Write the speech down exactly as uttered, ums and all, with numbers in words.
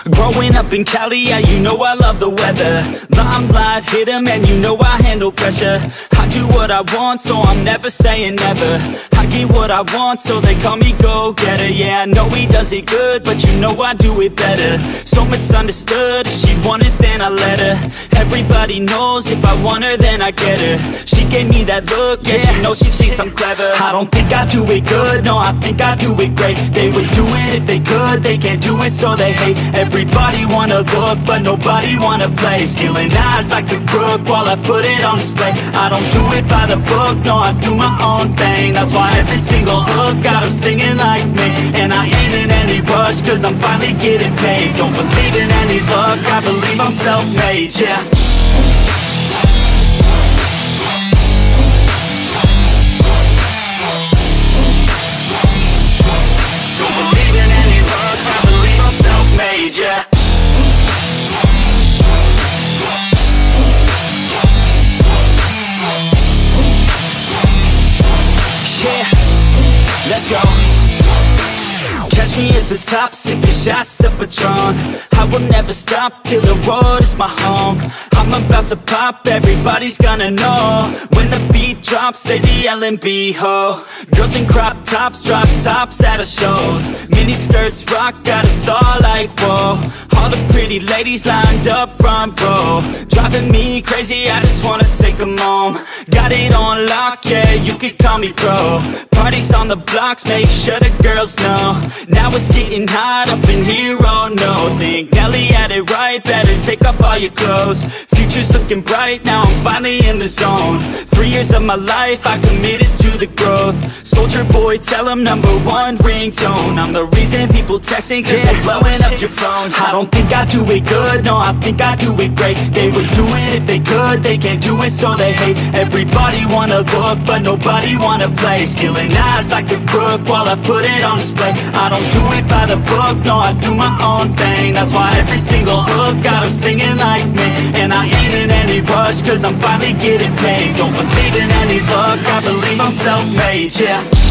Growing up in Cali, yeah, you know I love the weather. Limelight hit 'em and you know I handle pressure. I do what I want, so I'm never saying never. I get what I want, so they call me go-getter. Yeah, I know he does it good, but you know I do it better. So misunderstood, if she wanted then I let her. Everybody knows if I want her then I get her. She gave me that look, yeah, she knows she thinks I'm clever. I don't think I do it good, no, I think I do it great. They would do it if they could, they can't do it so they hate. Everybody wanna look, but nobody wanna play. Stealing eyes like a crook while I put it on display. I don't do it by the book, no, I do my own thing. That's why every single hook got them singing like me. And I ain't in any rush, cause I'm finally getting paid. Don't believe in any luck, I believe I'm self-made, yeah. Yeah. Yeah, let's go. Catch me at the top, sipping shots of Patron. I will never stop till the road is my home. I'm about to pop, everybody's gonna know. When the beat drops, they be yelling B-ho. Girls in crop tops, drop tops at our shows. Mini skirts rock, got us all like whoa. All the pretty ladies lined up front row. Driving me crazy, I just wanna take them home. Got it on lock, yeah, you could call me pro. Parties on the blocks, make sure the girls know. Now it's getting hot up in here, oh no. Think Nelly had it right, better take off all your clothes. Future's looking bright, now I'm finally in the zone. Three years of my life, I committed to the growth. Soldier boy, tell him number one ringtone. I'm the reason people texting, cause yeah, they're blowing up your phone. I don't think I do it good, no, I think I do it great. They would do it if they could, they can't do it so they hate. Everybody wanna look, but nobody wanna play. Stealing eyes like a crook while I put it on display. I don't do it by the book, no, I do my own thing. That's why every single hook got them singing like me. And I ain't in any rush, cause I'm finally getting paid. Don't believe in any luck, I believe I'm self-made, yeah.